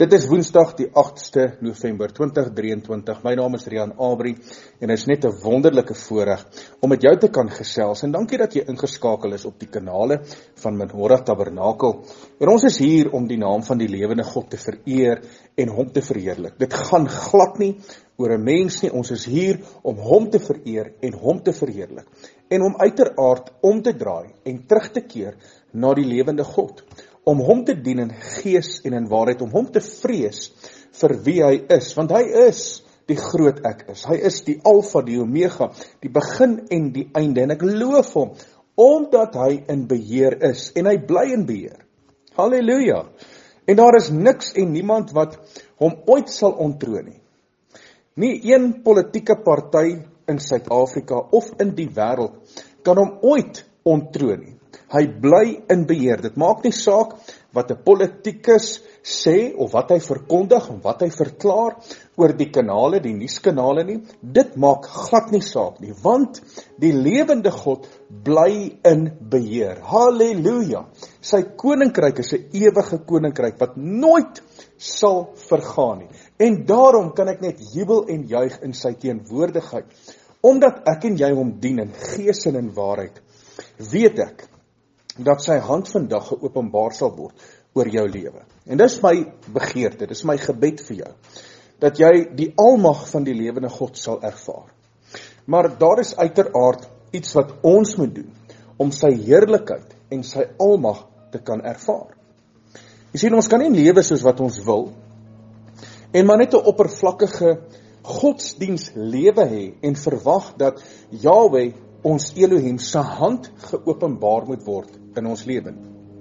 Dit is Woensdag die 8ste November 2023. My naam is Rian Abri en dit is net 'n wonderlike voorreg om met jou te kan gesels. En dankie dat jy ingeskakel is op die kanale van Menorah Tabernakel. En ons is hier om die naam van die lewende God te vereer en hom te verheerlik. Dit gaan glad nie oor 'n mens nie. Ons is hier om hom te vereer en hom te verheerlik. En om uiteraard om te draai en terug te keer na die lewende God. Om hom te dien in gees en in waarheid, om hom te vrees vir wie hy is, want hy is die groot ek is, hy is die Alfa, die Omega, die begin en die einde, en ek loof hom, omdat hy in beheer is, en hy bly in beheer. Halleluja! En daar is niks en niemand wat hom ooit sal onttroon nie. Nie een politieke party in Suid-Afrika of in die wêreld kan hom ooit onttroon nie. Hy bly in beheer. Dit maak nie saak wat 'n politikus sê of wat hy verkondig en wat hy verklaar oor die kanale, die nuuskanale nie. Dit maak glad nie saak nie, want die lewende God bly in beheer. Halleluja! Sy koninkryk is 'n ewige koninkryk wat nooit sal vergaan nie. En daarom kan ek net jubel en juig in sy teenwoordigheid, omdat ek en jy hom dien in gees en in waarheid. Weet ek dat sy hand vandag geopenbaar sal word oor jou lewe. En dis my begeerte, dis my gebed vir jou, dat jy die almag van die lewende God sal ervaar. Maar daar is uiteraard iets wat ons moet doen, om sy heerlikheid en sy almag te kan ervaar. Jy sien, ons kan nie lewe soos wat ons wil, en maar net 'n oppervlakkige godsdiens lewe hê, en verwag dat Yahweh, ons Elohim, se hand geopenbaar moet word in ons lewe.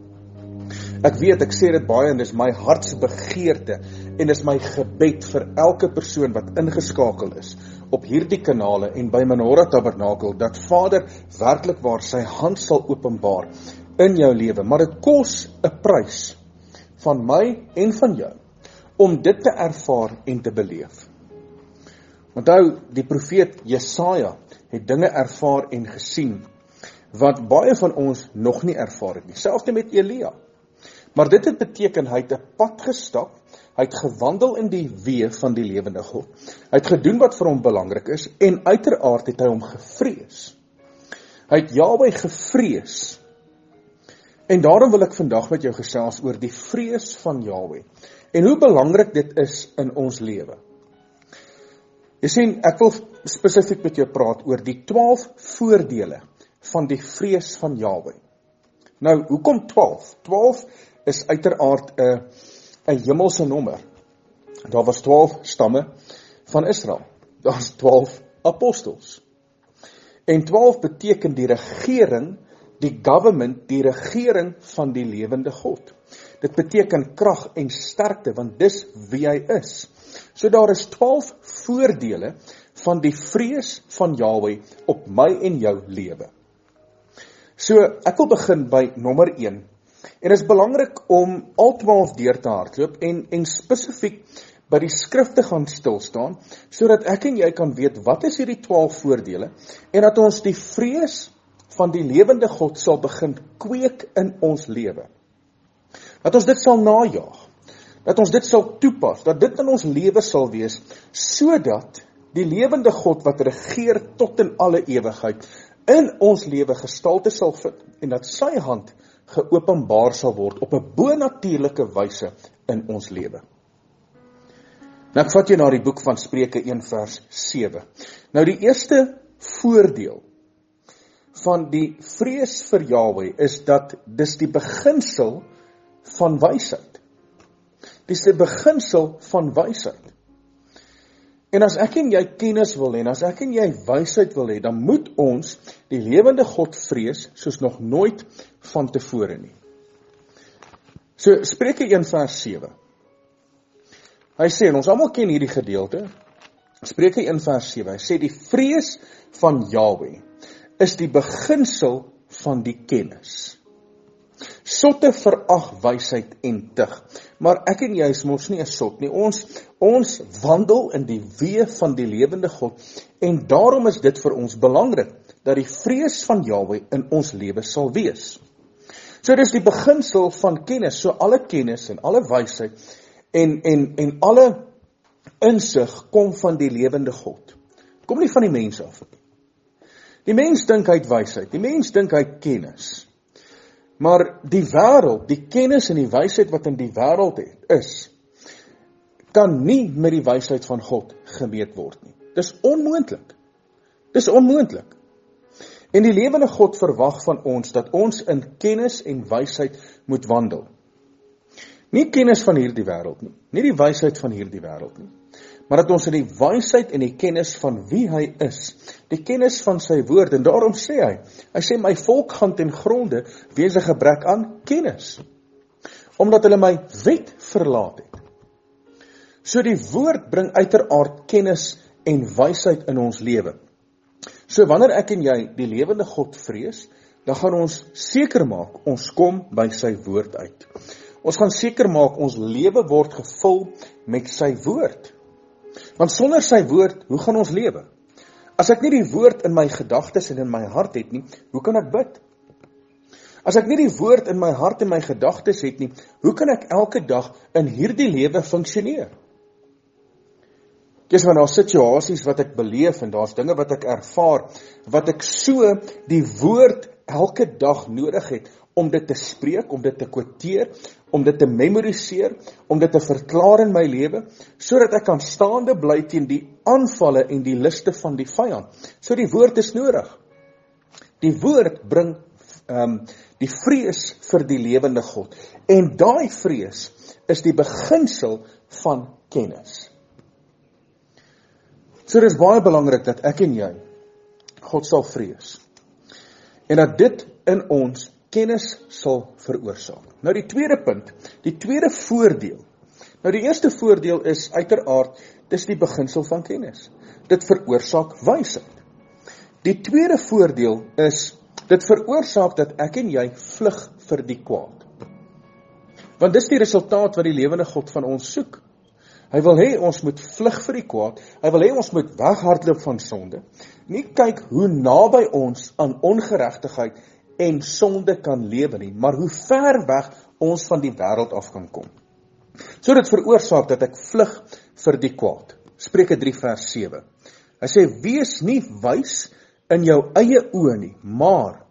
Ek weet, ek sê dit baie, en dis my hartsbegeerte, en dis my gebed vir elke persoon wat ingeskakel is, op hierdie kanale, en by Menorah Tabernakel, dat Vader werklik waar sy hand sal openbaar in jou lewe, maar dit kos 'n prys, van my en van jou, om dit te ervaar en te beleef. Onthou, die profeet Jesaja het dinge ervaar en gesien, wat baie van ons nog nie ervaar het nie, selfs nie met Elia. Maar dit het beteken, hy het 'n pad gestap, hy het gewandel in die weë van die lewende God, hy het gedoen wat vir hom belangrik is, en uiteraard het hy hom gevrees. Hy het Yahweh gevrees. En daarom wil ek vandag met jou gesels oor die vrees van Yahweh, en hoe belangrik dit is in ons lewe. Jy sien, ek wil spesifiek met jou praat oor die 12 voordele van die vrees van Yahweh. Nou, hoekom 12? 12 is uiteraard 'n hemelse nommer. Daar was 12 stamme van Israel. Daar is 12 apostels. En 12 beteken die regering, die government, die regering van die lewende God. Dit beteken krag en sterkte, want dis wie hy is. So daar is 12 voordele van die vrees van Yahweh op my en jou lewe. So, ek wil begin by nommer 1. En is belangrik om al 12 deur te hardloop en spesifiek by die skrif te gaan stilstaan, sodat ek en jy kan weet wat is hierdie 12 voordele, en dat ons die vrees van die lewende God sal begin kweek in ons lewe. Dat ons dit sal najaag, dat ons dit sal toepas, dat dit in ons lewe sal wees, sodat die lewende God wat regeer tot in alle ewigheid, in ons lewe gestalte sal vind, en dat sy hand geopenbaar sal word op 'n bonatuurlike wyse in ons lewe. Nou ek vat jou na die boek van Spreuke 1 vers 7. Nou die eerste voordeel van die vrees vir Yahweh is dat dis die beginsel van wysheid. Dis die beginsel van wysheid. En as ek en jy kennis wil hê, en as ek en jy wysheid wil hê, dan moet ons die lewende God vrees soos nog nooit van tevore nie. So, Spreuke 1 vers 7. Hy sê, en ons almal ken hierdie gedeelte, Spreuke 1 vers 7, hy sê, die vrees van Yahweh is die beginsel van die kennis. Sotte verag wysheid en tug. Maar ek en jy is mos nie 'n sot nie. Ons wandel in die weë van die lewende God, en daarom is dit vir ons belangrik dat die vrees van Yahweh in ons lewe sal wees. So dis die beginsel van kennis, so alle kennis en alle wysheid En alle insig kom van die lewende God. Kom nie van die mens af nie. Die mens dink hy het wysheid, die mens dink hy het kennis. Maar die wêreld, die kennis en die wysheid wat in die wêreld is, kan nie met die wysheid van God gemeet word nie. Dis onmoontlik. Dis onmoontlik. En die lewende God verwag van ons dat ons in kennis en wysheid moet wandel. Nie kennis van hierdie wêreld nie, nie die wysheid van hierdie wêreld nie, maar dat ons in die wysheid en die kennis van wie hy is, die kennis van sy woord, en daarom sê hy sê my volk gaan ten gronde weens 'n gebrek aan kennis, omdat hulle my wet verlaat het. So die woord bring uiteraard kennis en wysheid in ons lewe. So wanneer ek en jy die lewende God vrees, dan gaan ons seker maak, ons kom by sy woord uit. Ons gaan seker maak, ons lewe word gevul met sy woord. Want sonder sy woord, hoe gaan ons lewe? As ek nie die woord in my gedagtes en in my hart het nie, hoe kan ek bid? As ek nie die woord in my hart en my gedagtes het nie, hoe kan ek elke dag in hierdie lewe funksioneer? Kies maar daar situasies wat ek beleef en daar's dinge wat ek ervaar, wat ek so die woord elke dag nodig het om dit te spreek, om dit te quoteer, om dit te memoriseer, om dit te verklaar in my lewe, sodat ek kan staande bly teen die aanvalle en die liste van die vyand. So die woord is nodig. Die woord bring die vrees vir die lewende God. En daai vrees is die beginsel van kennis. So dit is baie belangrik dat ek en jy God sal vrees. En dat dit in ons kennis sal veroorsaak. Nou die tweede punt, die tweede voordeel. Nou die eerste voordeel is uiteraard, dis die beginsel van kennis. Dit veroorsaak wysheid. Die tweede voordeel is, dit veroorsaak dat ek en jy vlug vir die kwaad. Want dis die resultaat wat die lewende God van ons soek. Hy wil hê ons moet vlug vir die kwaad, hy wil hê ons moet weghardloop van sonde, nie kyk hoe naby ons aan ongeregtigheid en sonde kan lewe nie, maar hoe ver weg ons van die wêreld af kan kom. So dit veroorsaak dat ek vlug vir die kwaad. Spreuke 3 vers 7. Hy sê, wees nie wys in jou eie oë nie, maar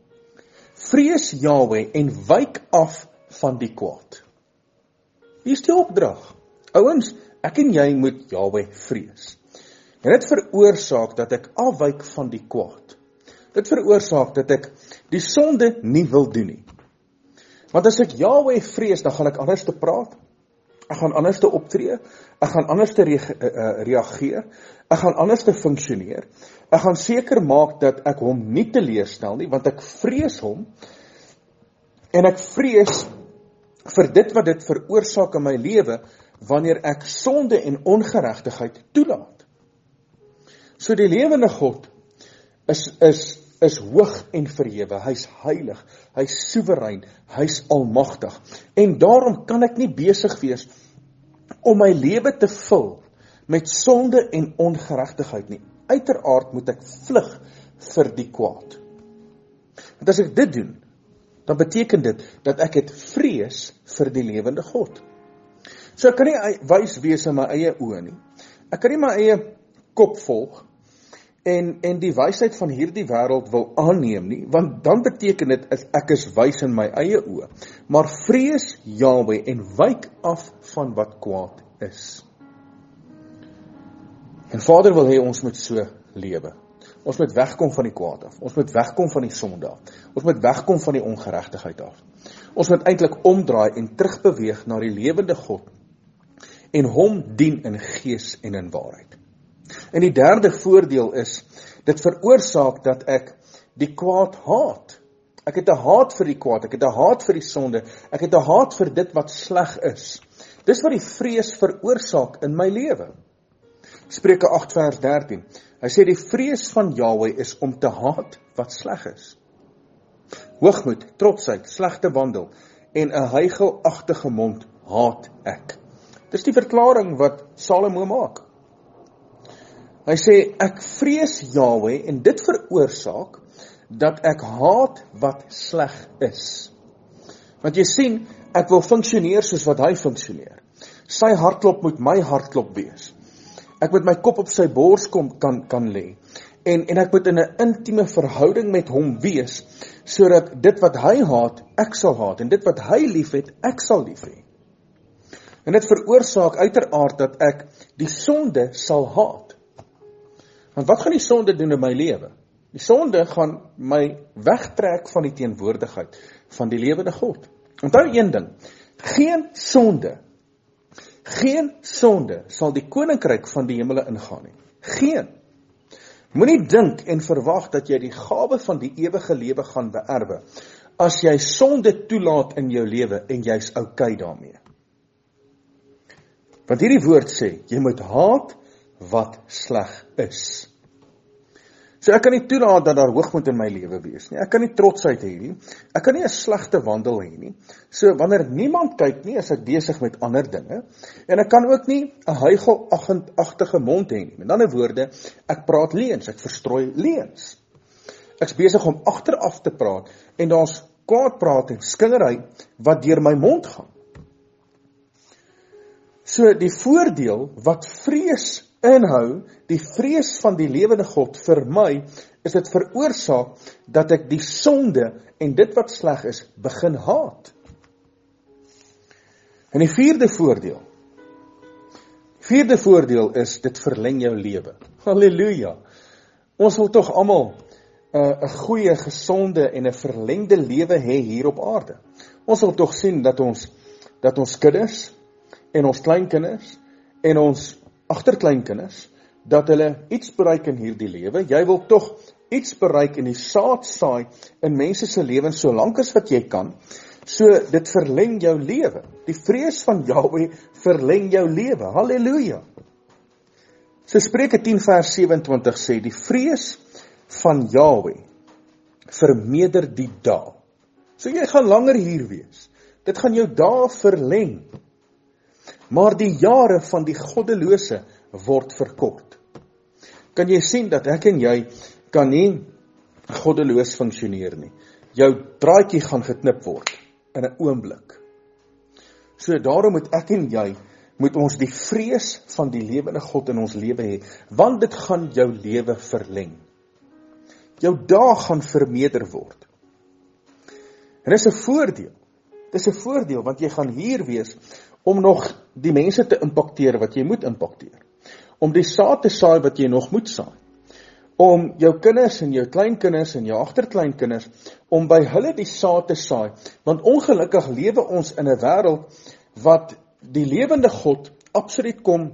vrees Jahwe en wyk af van die kwaad. Hier is die opdrag. Ouens, ek en jy moet Jahwe vrees. En dit veroorsaak dat ek afwyk van die kwaad. Dit veroorsaak dat ek die sonde nie wil doen nie. Want as ek Jahwe vrees, dan gaan ek anders te praat, ek gaan anders te optree, ek gaan anders te reageer, ek gaan anders te funksioneer, ek gaan seker maak dat ek hom nie teleurstel nie, want ek vrees hom, en ek vrees vir dit wat dit veroorsaak in my lewe, wanneer ek sonde en ongeregtigheid toelaat. So die lewende God is hoog en verhewe, hy's heilig, hy's soewerein, hy's almagtig, en daarom kan ek nie besig wees om my lewe te vul met sonde en ongeregtigheid nie. Uiteraard moet ek vlug vir die kwaad. Want as ek dit doen, dan beteken dit dat ek het vrees vir die lewende God. So ek kan nie wys wees in my eie oë nie. Ek kan nie my eie kop volg en die wysheid van hierdie wêreld wil aanneem nie, want dan beteken dit ek is wys in my eie oë. Maar vrees Jahwe en wyk af van wat kwaad is. En Vader wil hê ons moet so lewe. Ons moet wegkom van die kwaad af. Ons moet wegkom van die sonde af. Ons moet wegkom van die ongeregtigheid af. Ons moet eintlik omdraai en terugbeweeg na die lewende God en hom dien in gees en in waarheid. En die derde voordeel is, dit veroorsaak dat ek die kwaad haat. Ek het 'n haat vir die kwaad, ek het 'n haat vir die sonde, ek het 'n haat vir dit wat sleg is. Dis wat die vrees veroorsaak in my lewe. Spreuke 8 vers 13. Hy sê die vrees van Jahwe is om te haat wat sleg is. Hoogmoed, trotsheid, slegte wandel en 'n huichelagtige mond haat ek. Dis die verklaring wat Salomo maak. Hy sê ek vrees Jahwe en dit veroorsaak dat ek haat wat sleg is. Want jy sien, ek wil funksioneer soos wat hy funksioneer. Sy hartklop moet my hartklop wees. Ek moet my kop op sy bors kan lê. En ek moet in 'n intieme verhouding met hom wees, sodat dit wat hy haat, ek sal haat, en dit wat hy liefhet, ek sal lief hê. En dit veroorsaak uiteraard dat ek die sonde sal haat. Want wat gaan die sonde doen in my lewe? Die sonde gaan my wegtrek van die teenwoordigheid van die lewende God. Onthou een ding, geen sonde sal die koninkryk van die hemele ingaan nie. Geen. Moenie dink en verwag dat jy die gawe van die ewige lewe gaan beerwe, as jy sonde toelaat in jou lewe en jy's okay daarmee. Want hierdie woord sê, jy moet haat wat sleg is. So ek kan nie toelaat dat daar hoogmoed in my lewe wees nie. Ek kan nie trotsheid hê nie. Ek kan nie 'n slegte wandel hê nie. So wanneer niemand kyk nie, is ek besig met ander dinge. En ek kan ook nie 'n huichelagtige mond hê nie. Met ander woorde, ek praat leuns, ek verstrooi leuns. Ek's besig om agteraf te praat en daar's kwaadpraat en skingery wat deur my mond gaan. So die voordeel wat vrees inhou, die vrees van die lewende God vir my, is dit veroorsaak dat ek die sonde en dit wat sleg is, begin haat. En die vierde voordeel is, dit verleng jou lewe. Halleluja! Ons wil tog almal 'n goeie, gesonde en 'n verlengde lewe hê hier op aarde. Ons wil tog sien dat ons kinders en ons kleinkinders en ons agterkleinkinders, dat hulle iets bereik in hierdie lewe. Jy wil tog iets bereik en die saad saai in mense se lewens so lank as wat jy kan. So dit verleng jou lewe. Die vrees van Jahwe verleng jou lewe. Halleluja. So Spreuke 10 vers 27 sê, die vrees van Jahwe vermeerder die dae. So jy gaan langer hier wees. Dit gaan jou dae verleng. Maar die jare van die goddelose word verkort. Kan jy sien dat ek en jy kan nie goddeloos funksioneer nie. Jou draadjie gaan geknip word in 'n oomblik. So daarom moet ek en jy, moet ons die vrees van die lewende God in ons lewe hê, want dit gaan jou lewe verleng. Jou dae gaan vermeerder word. En dis 'n voordeel. Dis 'n voordeel, want jy gaan hier wees om nog die mense te impakteer wat jy moet impakteer. Om die saad te saai wat jy nog moet saai. Om jou kinders en jou kleinkinders en jou agterkleinkinders, om by hulle die saad te saai. Want ongelukkig lewe ons in 'n wêreld wat die lewende God absoluut kom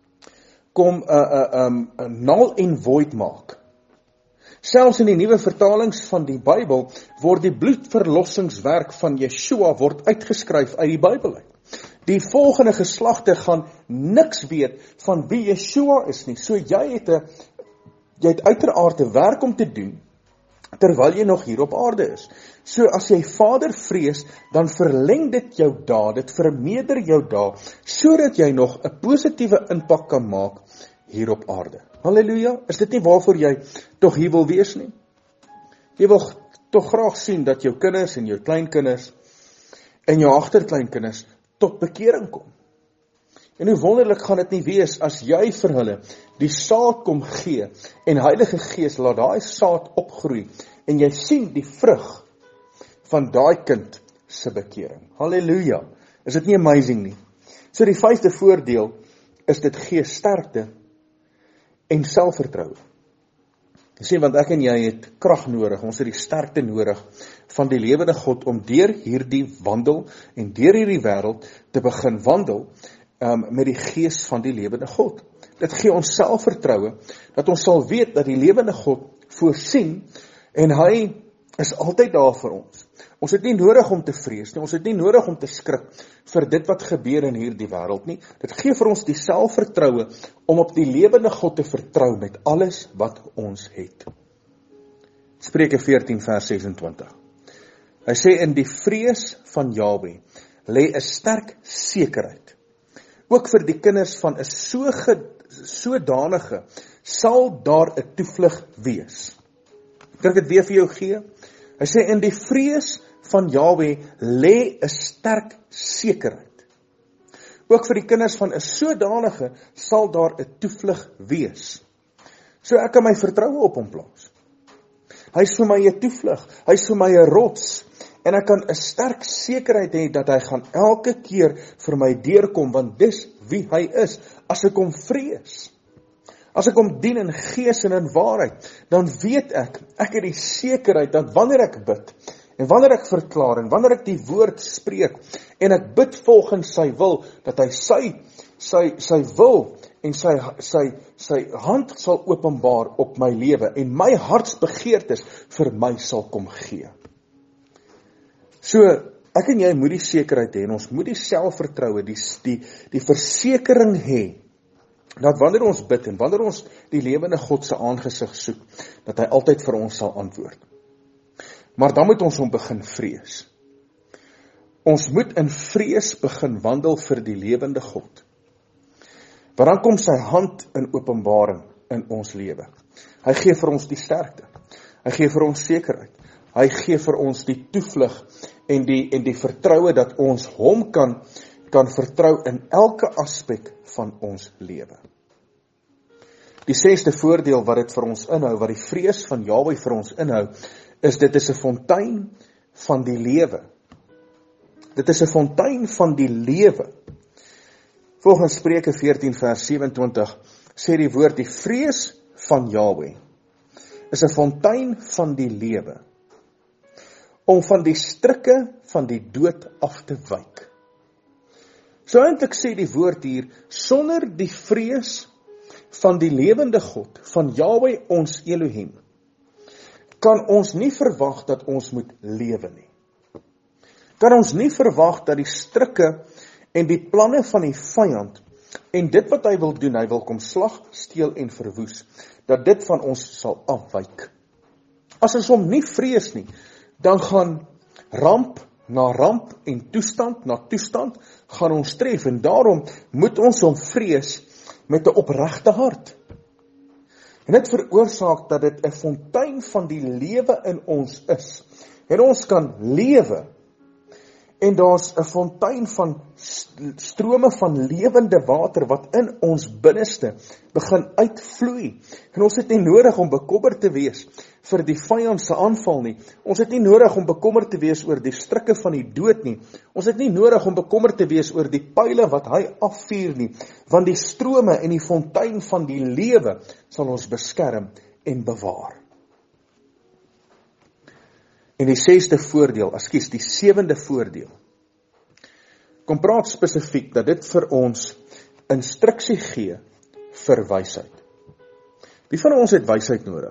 null en void maak. Selfs in die nuwe vertalings van die Bybel word die bloedverlossingswerk van Yeshua word uitgeskryf uit die Bybel uit. Die volgende geslagte gaan niks weet van wie Yeshua is nie. So jy het uiteraard 'n werk om te doen, terwyl jy nog hier op aarde is. So as jy Vader vrees, dan verleng dit jou dae, dit vermeerder jou dae, sodat jy nog 'n positiewe impak kan maak hier op aarde. Halleluja, is dit nie waarvoor jy tog hier wil wees nie? Jy wil tog graag sien dat jou kinders en jou kleinkinders en jou agterkleinkinders tot bekering kom. En hoe wonderlik gaan dit nie wees as jy vir hulle die saad kom gee en Heilige Gees laat daai saad opgroei en jy sien die vrug van daai kind se bekering. Halleluja. Is dit nie amazing nie? So die 5de voordeel is dit gee sterkte en selfvertroue. Jy sien, want ek en jy het krag nodig, ons het die sterkte nodig van die lewende God om deur hierdie wandel en deur hierdie wêreld te begin wandel met die gees van die lewende God. Dit gee ons selfvertroue dat ons sal weet dat die lewende God voorsien en hy is altyd daar vir ons. Ons het nie nodig om te vrees nie, ons het nie nodig om te skrik vir dit wat gebeur in hierdie wêreld nie. Dit gee vir ons die selfvertroue om op die lewende God te vertrou met alles wat ons het. Spreuke 14 vers 26. Hy sê, in die vrees van Jahwe lê 'n sterk sekerheid. Ook vir die kinders van 'n sodanige sal daar 'n toevlug wees. Kan ek dit weer vir jou gee? Hy sê, in die vrees van Jahwe lê 'n sterk sekerheid. ook vir die kinders van 'n sodanige, sal daar 'n toevlug wees. So ek kan my vertroue op hom plaas. Hy is vir my 'n toevlug, hy is vir my 'n rots, en ek kan 'n sterk sekerheid hê dat hy gaan elke keer vir my deurkom, want dis wie hy is, as ek hom vrees. As ek hom dien in gees en in waarheid, dan weet ek het die sekerheid dat wanneer ek bid, en wanneer ek verklaar, en wanneer ek die woord spreek, en ek bid volgens sy wil, dat hy sy wil, en sy hand sal openbaar op my lewe, en my hartsbegeertes vir my sal kom gee. So, ek en jy moet die sekerheid hê, en ons moet die selfvertroue, die versekering hê, dat wanneer ons bid, en wanneer ons die lewende God se aangesig soek, dat hy altyd vir ons sal antwoord. Maar dan moet ons hom begin vrees. Ons moet in vrees begin wandel vir die lewende God. Want dan kom sy hand in openbaring in ons lewe. Hy gee vir ons die sterkte. Hy gee vir ons sekerheid. Hy gee vir ons die toevlug en die vertroue dat ons hom kan vertrou in elke aspek van ons lewe. Die 6de voordeel wat dit vir ons inhou, wat die vrees van Jahwe vir ons inhou, is dit is 'n fontein van die lewe. Dit is 'n fontein van die lewe. Volgens Spreuke 14 vers 27 sê die woord, die vrees van Jahwe is 'n fontein van die lewe, om van die strikke van die dood af te wyk. So eintlik sê die woord hier, sonder die vrees van die lewende God, van Jahwe ons Elohim, kan ons nie verwag dat ons moet lewe nie. Kan ons nie verwag dat die strikke en die planne van die vyand, en dit wat hy wil doen, hy wil kom slag, steel en verwoes, dat dit van ons sal afwyk. As ons hom nie vrees nie, dan gaan ramp na ramp en toestand na toestand gaan ons tref, en daarom moet ons hom vrees met 'n opregte hart. En dit veroorsaak dat dit 'n fontein van die lewe in ons is. En ons kan lewe, en daar's 'n fontein van strome van lewende water wat in ons binneste begin uitvloei. En ons het nie nodig om bekommerd te wees vir die vyand se aanval nie. Ons het nie nodig om bekommerd te wees oor die strikke van die dood nie. Ons het nie nodig om bekommerd te wees oor die pile wat hy afvuur nie, want die strome en die fontein van die lewe sal ons beskerm en bewaar. En die 7de voordeel, kom praat spesifiek dat dit vir ons instruksie gee vir wysheid. Wie van ons het wysheid nodig?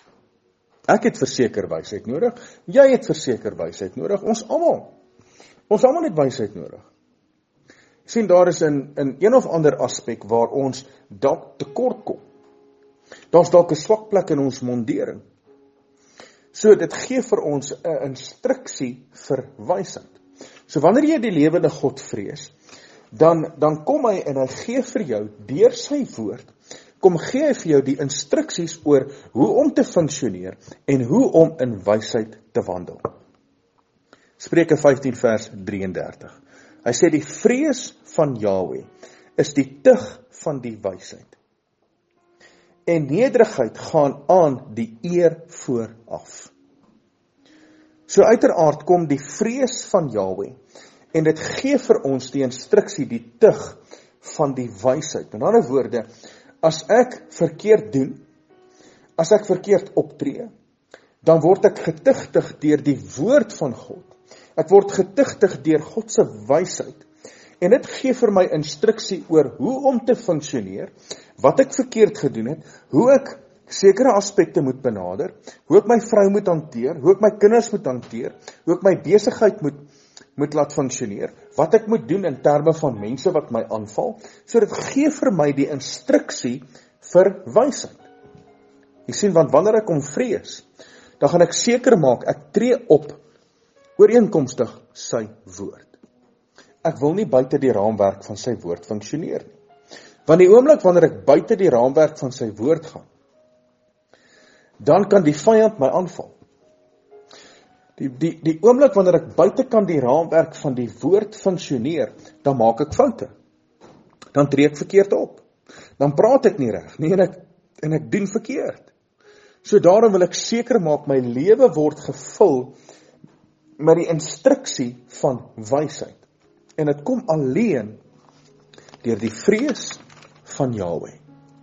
Ek het verseker wysheid nodig, jy het verseker wysheid nodig, ons almal het wysheid nodig. Sien, daar is in een of ander aspek waar ons dalk tekort kom. Daar's dalk 'n swak plek in ons mondering. So dit gee vir ons 'n instruksie vir wysheid. So wanneer jy die lewende God vrees, dan kom hy en hy gee vir jou, deur sy woord, gee hy vir jou die instruksies oor hoe om te funksioneer en hoe om in wysheid te wandel. Spreuke 15 vers 33. Hy sê die vrees van Jahwe is die tug van die wysheid. En nederigheid gaan aan die eer vooraf. So uiteraard kom die vrees van Jahwe en dit gee vir ons die instruksie, die tug van die wysheid. In ander woorde, as ek verkeerd doen, as ek verkeerd optree, dan word ek getuigtig deur die woord van God. Ek word getuigtig deur God se wysheid. En dit gee vir my instruksie oor hoe om te funksioneer, wat ek verkeerd gedoen het, hoe ek sekere aspekte moet benader, hoe ek my vrou moet hanteer, hoe ek my kinders moet hanteer, hoe ek my besigheid moet laat funksioneer, wat ek moet doen in terme van mense wat my aanval, so dit gee vir my die instruksie vir wysheid. Jy sien, want wanneer ek hom vrees, dan gaan ek seker maak, ek tree op ooreenkomstig sy woord. Ek wil nie buite die raamwerk van sy woord funksioneer nie. Want die oomblik wanneer ek buite die raamwerk van sy woord gaan, dan kan die vyand my aanval. Die oomblik wanneer ek buitekant die raamwerk van die woord funksioneer, dan maak ek foute. dan tree ek verkeerd op. Dan praat ek nie reg nie en ek doen verkeerd. So daarom wil ek seker maak my lewe word gevul met die instruksie van wysheid. En dit kom alleen deur die vrees van Jahwe.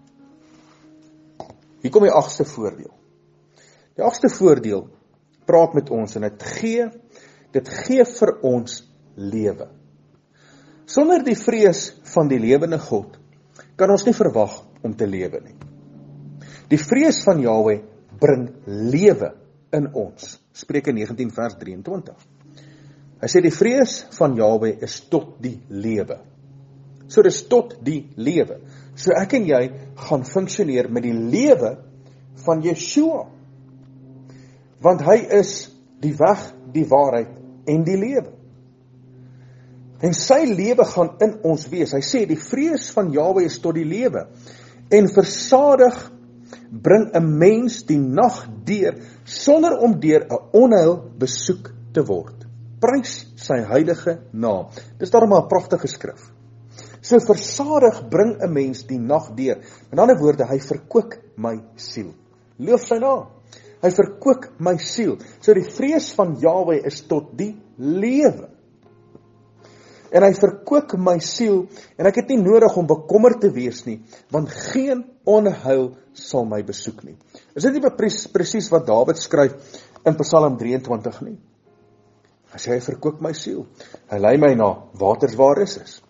Hier kom die 8ste voordeel. Die 8ste voordeel praat met ons en dit gee vir ons lewe. Sonder die vrees van die lewende God kan ons nie verwag om te lewe nie. Die vrees van Jahwe bring lewe in ons. Spreuke 19 vers 23. Hy sê die vrees van Jahwe is tot die lewe. So dis tot die lewe. So ek en jy gaan funksioneer met die lewe van Yeshua. Want hy is die weg, die waarheid en die lewe. En sy lewe gaan in ons wees. Hy sê die vrees van Jahwe is tot die lewe. En versadig bring 'n mens die nag deur sonder om deur 'n onheil besoek te word. Prys sy heilige naam. Dis daarom 'n pragtige skrif. So versadig bring 'n mens die nag deur. Met ander woorde, hy verkoop my siel. Loof sy naam. Hy verkoop my siel. So die vrees van Jahwe is tot die lewe. En hy verkoop my siel, en ek het nie nodig om bekommerd te wees nie, want geen onheil sal my besoek nie. Is dit nie presies wat Dawid skryf in Psalm 23 nie? Hy sê hy verkoop my siel. Hy lei my na waters waar rus is.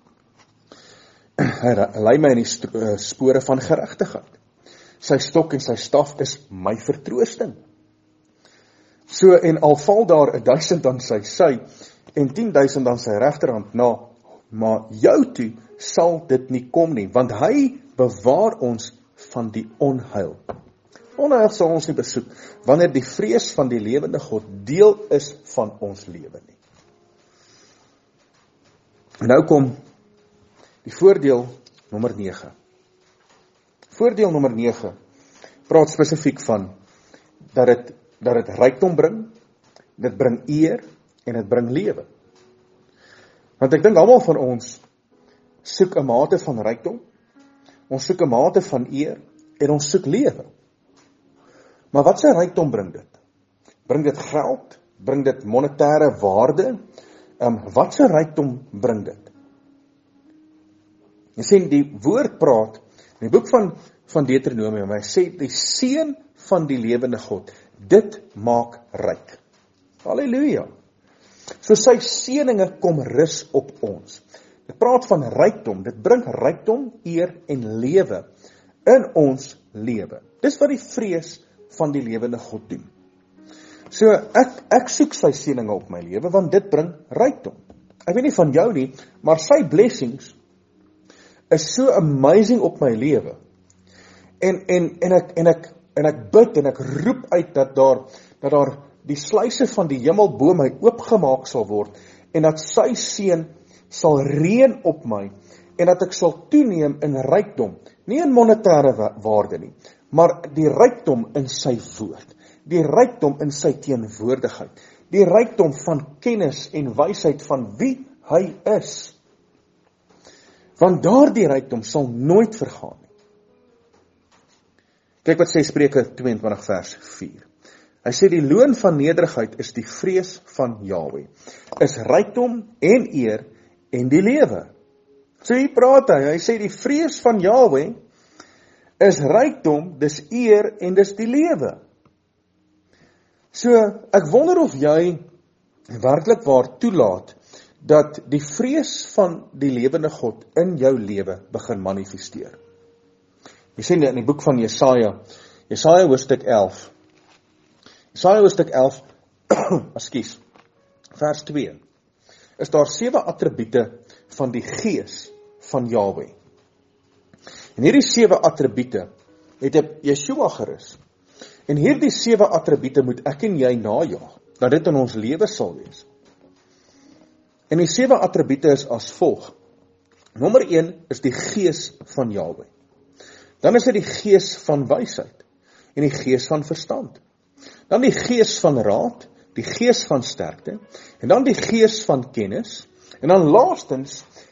Hy lei my in die spore van geregtigheid. Sy stok en sy staf is my vertroosting. So, en al val daar 1000 aan sy sy, en 10.000 aan sy regterhand na, maar jou toe sal dit nie kom nie, want hy bewaar ons van die onheil. Onheil sal ons nie besoek, wanneer die vrees van die lewende God deel is van ons lewe nie. Nou kom die voordeel nommer 9. Voordeel nommer 9 praat spesifiek van dat dit rykdom bring, dit bring eer en dit bring lewe. Want ek dink almal van ons soek 'n mate van rykdom, ons soek 'n mate van eer en ons soek lewe. Maar wat se rykdom bring dit? Bring dit geld? Bring dit monetêre waarde? Wat se rykdom bring dit? Jy sien, die woord praat in die boek van Deuteronomium, hy sê die seën van die lewende God, dit maak ryk. Halleluja. So sy seëninge kom rus op ons. Dit praat van rykdom, dit bring rykdom, eer en lewe in ons lewe. Dis wat die vrees van die lewende God doen. So ek soek sy seëninge op my lewe, want dit bring rykdom. Ek weet nie van jou nie, maar sy blessings is so amazing op my lewe. En ek bid en ek roep uit dat daar die sluise van die hemel bo my oopgemaak sal word, en dat sy seën sal reën op my, en dat ek sal toeneem in rykdom, nie in monetêre waarde nie, maar die rykdom in sy woord, die rykdom in sy teenwoordigheid, die rykdom van kennis en wysheid van wie hy is. Want daardie rykdom sal nooit vergaan nie. Kyk wat sê Spreuke 22 vers 4. Hy sê die loon van nederigheid is die vrees van Jahwe, is rykdom en eer en die lewe. So hier praat hy sê die vrees van Jahwe is rykdom, dis eer en dis die lewe. So ek wonder of jy werklik waar toelaat dat die vrees van die lewende God in jou lewe begin manifesteer. Jy sien in die boek van Jesaja hoofstuk 11, Jesaja hoofstuk 11, ekskuus, vers 2, is daar 7 attribute van die gees van Jahwe. En hierdie 7 attribute het Yeshua gerus. En hierdie 7 attribute moet ek en jy najaag, dat dit in ons lewe sal wees. En die 7 attribute is as volg. Nommer 1 is die gees van Jahwe. Dan is dit die gees van wysheid en die gees van verstand. Dan die gees van raad, die gees van sterkte, en dan die gees van kennis, en dan laastens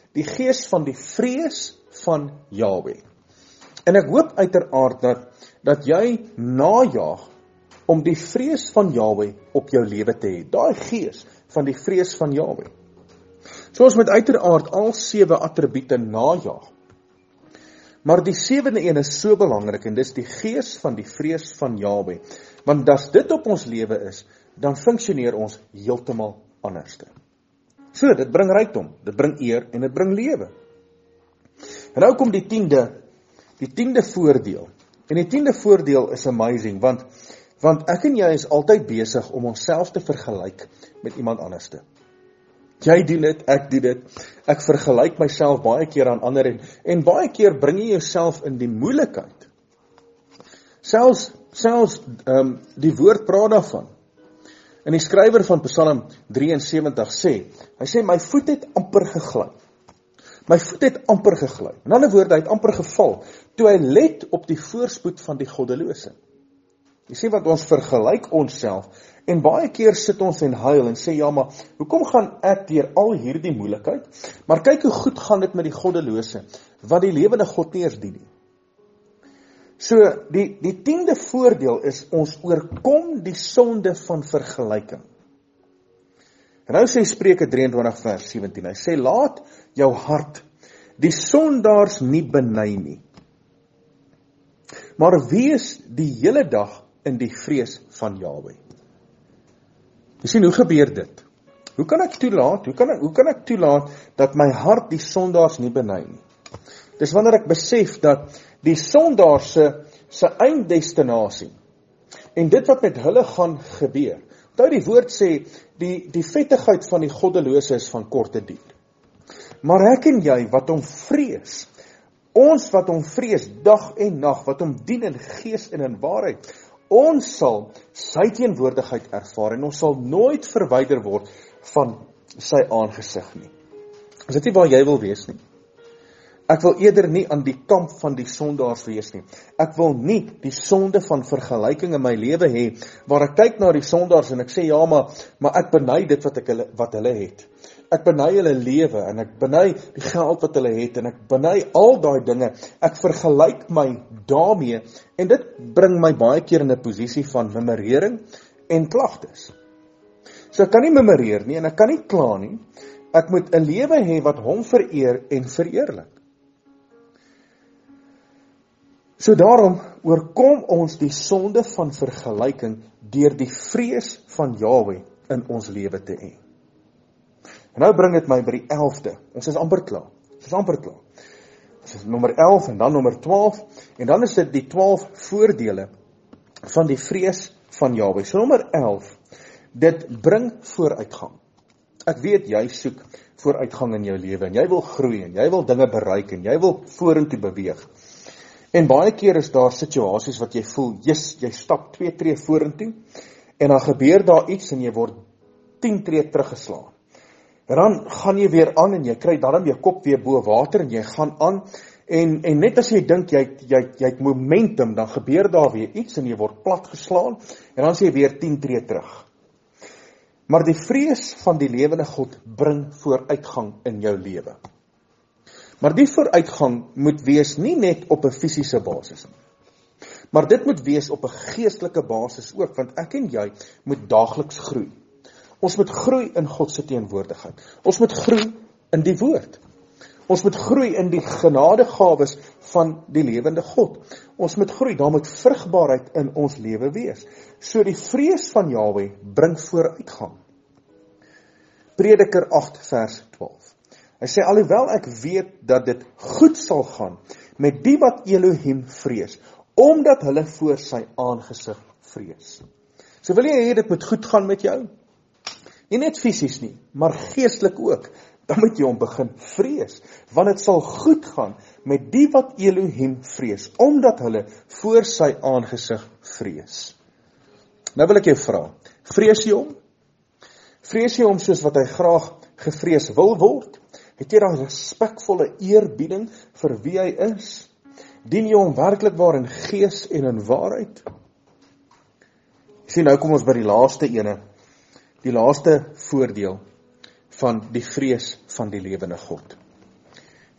die gees van die vrees van Jahwe. En ek hoop uiteraard dat jy najaag om die vrees van Jahwe op jou lewe te hê. Daai gees van die vrees van Jahwe. So ons moet uiteraard al 7 attribute najaag. Maar die 7de een is so belangrik, en dis die gees van die vrees van Jahwe. Want as dit op ons lewe is, dan funksioneer ons heeltemal anderste. So, dit bring rykdom, dit bring eer en dit bring lewe. En nou kom die 10de voordeel. En die 10de voordeel is amazing, want ek en jy is altyd besig om onsself te vergelyk met iemand anderste. Jy doen dit, ek doen dit, ek vergelyk myself baie keer aan ander en baie keer bring jy jouself in die moeilikheid. Selfs die woord praat daarvan. En die skrywer van Psalm 73 sê, hy sê, my voet het amper gegly. My voet het amper gegly. In ander woorde, hy het amper geval, toe hy let op die voorspoed van die goddelose. Jy sê wat ons vergelyk onsself, en baie keer sit ons en huil en sê, ja, maar hoekom gaan ek deur al hierdie moeilikheid? Maar kyk hoe goed gaan dit met die goddelose, wat die lewende God nie eers dien nie. So, die 10de voordeel is, ons oorkom die sonde van vergelyking. En nou sê Spreuke 23 vers 17, hy sê, laat jou hart die sondaars nie beny nie, maar wees die hele dag in die vrees van Jahwe. Jy sien, hoe gebeur dit? Hoe kan ek toelaat dat my hart die sondaars nie beny nie? Dis wanneer ek besef dat die sondaar se einddestinasie en dit wat met hulle gaan gebeur. Onthou die woord sê, die vettigheid van die goddelose is van korte duur. Maar ek en jy wat hom vrees, ons wat hom vrees dag en nag, wat hom dien in gees en in waarheid, ons sal sy teenwoordigheid ervaar en ons sal nooit verwyder word van sy aangesig nie. Is dit nie waar jy wil wees nie? Ek wil eerder nie aan die kamp van die sondaars wees nie. Ek wil nie die sonde van vergelyking in my lewe hê, waar ek kyk na die sondaars en ek sê, ja, maar ek beny dit wat hulle het. Ek beny hulle lewe en ek beny die geld wat hulle het en ek beny al daai dinge. Ek vergelyk my daarmee en dit bring my baie keer in 'n posisie van memorering en klagtes. So ek kan nie memoreer nie en ek kan nie kla nie. Ek moet 'n lewe hê wat hom vereer en vereerlik. So daarom oorkom ons die sonde van vergelyking deur die vrees van Jahwe in ons lewe te hê. En nou bring dit my by die 11de. Ons is amper klaar. Dit is nommer 11 en dan nommer 12 en dan is dit die 12 voordele van die vrees van Jahwe. So nommer 11, dit bring vooruitgang. Ek weet jy soek vooruitgang in jou lewe en jy wil groei en jy wil dinge bereik en jy wil vorentoe beweeg. En baie keer is daar situasies wat jy voel, jy stap 2 tree vorentoe en dan gebeur daar iets en jy word 10 tree teruggeslaan. En dan gaan jy weer aan en jy kry dan jou kop weer bo water en jy gaan aan en net as jy dink jy het momentum, dan gebeur daar weer iets en jy word plat geslaan en dan is jy weer 10 tree terug. Maar die vrees van die lewende God bring vooruitgang in jou lewe. Maar die vooruitgang moet wees nie net op 'n fisiese basis nie. Maar dit moet wees op 'n geestelike basis ook, want ek en jy moet daagliks groei. Ons moet groei in God se teenwoordigheid. Ons moet groei in die woord. Ons moet groei in die genadegawes van die lewende God. Ons moet groei, daar moet vrugbaarheid in ons lewe wees. So die vrees van Jahwe bring vooruitgang. Prediker 8 vers 12. Hy sê, alhoewel ek weet dat dit goed sal gaan met die wat Elohim vrees, omdat hulle voor sy aangesig vrees. So wil jy hê dit moet goed gaan met jou? Nie net fisies nie, maar geestelik ook. Dan moet jy hom begin vrees, want dit sal goed gaan met die wat Elohim vrees, omdat hulle voor sy aangesig vrees. Nou wil ek jou vra, vrees jy hom? Vrees jy hom soos wat hy graag gevrees wil word? Het jy daar respekvolle eerbieding vir wie hy is? Dien jy hom werklik waar in gees en in waarheid? Sien, nou kom ons by die laaste ene, die laaste voordeel van die vrees van die lewende God.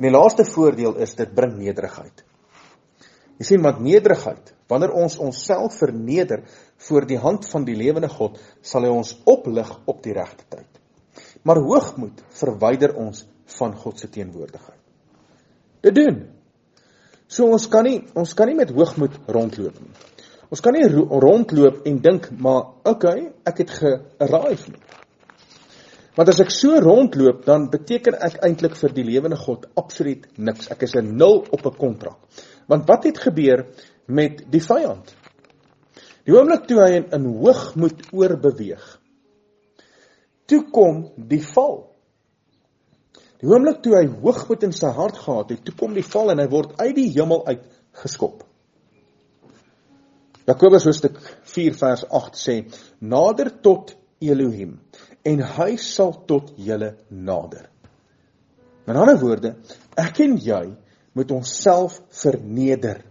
En die laaste voordeel is, dit bring nederigheid. Jy sien, want nederigheid, wanneer ons onsself verneder voor die hand van die lewende God, sal hy ons oplig op die regte tyd. Maar hoogmoed verwyder ons van God se teenwoordigheid. Dit doen. So ons kan nie met hoogmoed rondloop nie. Ons kan nie rondloop en dink, maar okay, ek het ge-arrive nie. Want as ek so rondloop, dan beteken ek eintlik vir die lewende God absoluut niks. Ek is 'n 0 op 'n kontrak. Want wat het gebeur met die vyand? Die oomblik toe hy in hoogmoed oorbeweeg, toe kom die val. Die oomblik toe hy hoogmoed in sy hart gehad het, toe kom die val en hy word uit die hemel uit geskop. Jakobus hoofstuk 4 vers 8 sê, nader tot Elohim, en hy sal tot julle nader. Met ander woorde, ek en jy moet onsself verneder.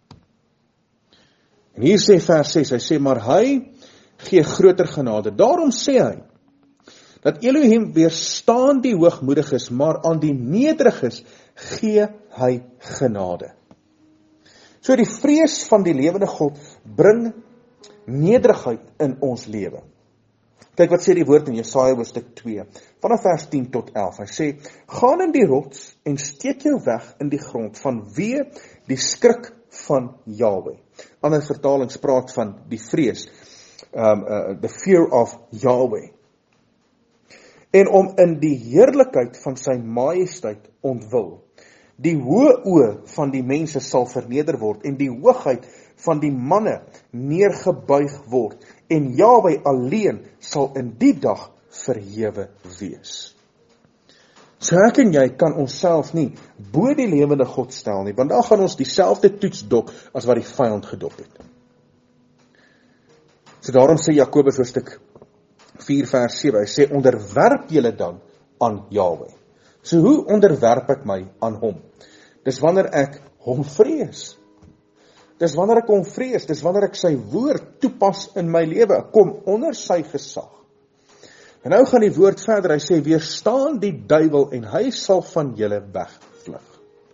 En hier sê vers 6, hy sê, maar hy gee groter genade. Daarom sê hy, dat Elohim weerstaan die hoogmoediges, maar aan die nederiges gee hy genade. So die vrees van die lewende God bring nederigheid in ons lewe. Kyk wat sê die woord in Jesaja hoofstuk 2, vanaf vers 10 tot 11. Hy sê, gaan in die rots en steek jou weg in die grond, vanweë die skrik van Yahweh. Ander vertalings praat van die vrees, the fear of Yahweh. En om in die heerlikheid van sy majesteit ontwil. Die hoë oë van die mense sal verneder word, en die hoogheid van die manne neergebuig word, en Yahweh alleen sal in die dag verhewe wees. So ek en jy kan onsself nie bo die lewende God stel nie, want dan gaan ons dieselfde toets dop as wat die vyand gedop het. So daarom sê Jakobus hoofstuk 4 vers 7, hy sê, onderwerp julle dan aan Yahweh. So hoe onderwerp ek my aan hom? Dis wanneer ek hom vrees. Dis wanneer ek hom vrees, dis wanneer ek sy woord toepas in my lewe, ek kom onder sy gesag. En nou gaan die woord verder, hy sê, weerstaan die duiwel en hy sal van julle wegvlug.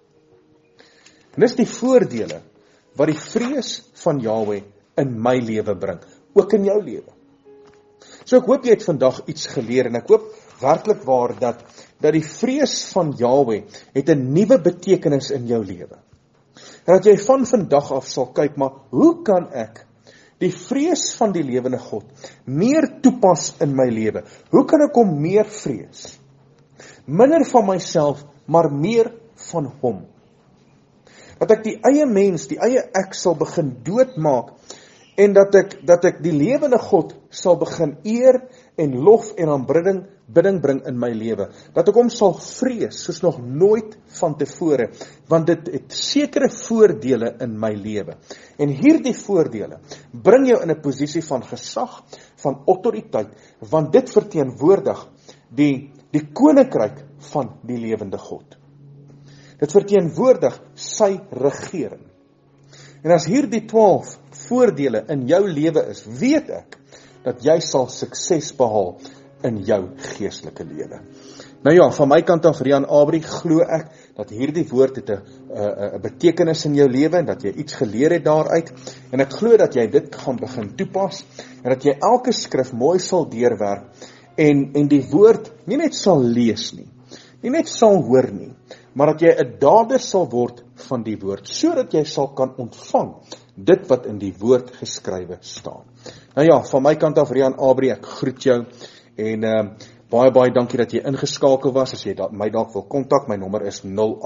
En dis die voordele wat die vrees van Yahweh in my lewe bring, ook in jou lewe. So ek hoop jy het vandag iets geleer en ek hoop werklik waar dat die vrees van Yahweh het 'n nuwe betekenis in jou lewe. En dat jy van vandag af sal kyk, maar hoe kan ek die vrees van die lewende God meer toepas in my lewe? Hoe kan ek hom meer vrees? Minder van myself, maar meer van hom. Dat ek die eie mens, die eie ek sal begin doodmaak en dat ek die lewende God sal begin eer en lof en aanbidding bring in my lewe. Dat ek hom sal vrees soos nog nooit van tevore, want dit het sekere voordele in my lewe. En hierdie voordele bring jou in 'n posisie van gesag, van autoriteit, want dit verteenwoordig die koninkryk van die lewende God. Dit verteenwoordig sy regering. En as hierdie 12 voordele in jou lewe is, weet ek dat jy sal sukses behaal in jou geestelike lewe. Nou ja, van my kant af, Rian Abri, glo ek dat hierdie woord het 'n betekenis in jou lewe en dat jy iets geleer het daaruit. En ek glo dat jy dit gaan begin toepas en dat jy elke skrif mooi sal deurwerk en die woord nie net sal lees nie net sal hoor nie, maar dat jy 'n dader sal word van die woord, sodat jy sal kan ontvang dit wat in die woord geskrywe staan. Nou ja, van my kant af, Rian Abri, ek groet jou en baie dankie dat jy ingeskakel was. As jy my dalk wil kontak, my nommer is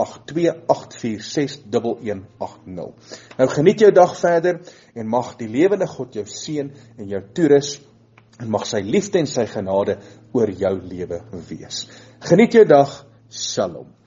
082-846-1180. Nou geniet jou dag verder en mag die lewende God jou seën en jou toerus en mag sy liefde en sy genade oor jou lewe wees. Geniet jou dag, Shalom.